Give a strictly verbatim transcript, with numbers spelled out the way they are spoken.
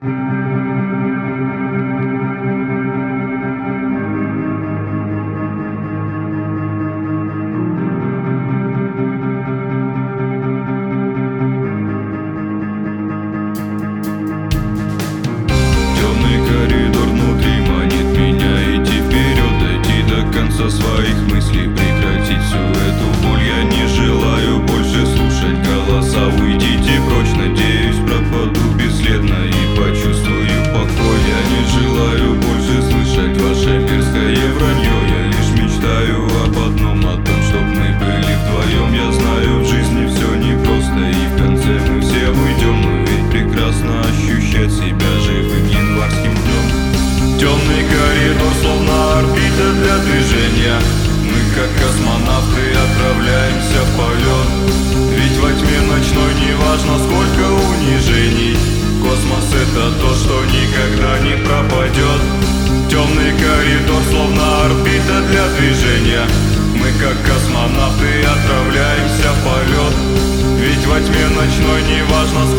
Коридор внутри манит меня идти вперед, дойти до конца своих мыслей, прекратить всю эту боль. Я не желаю больше слушать голоса, уйдите прочь, надеюсь, пропаду бесследно и почувствую покой. Я не желаю больше слышать ваше мерзкое вранье, я лишь мечтаю об одном, о том, чтоб мы были вдвоем. Я знаю, в жизни все непросто, и в конце мы все уйдем, но ведь прекрасно ощущать себя живым январским днем. Темный коридор, словно орбита для движения, мы как космонавты отправляемся в полет. Ведь во тьме ночной не важно сколько унижений, космос это то, что никогда не пропадет. Темный коридор, словно орбита для движения, мы как космонавты отправляемся в полет. Ведь во тьме ночной не важно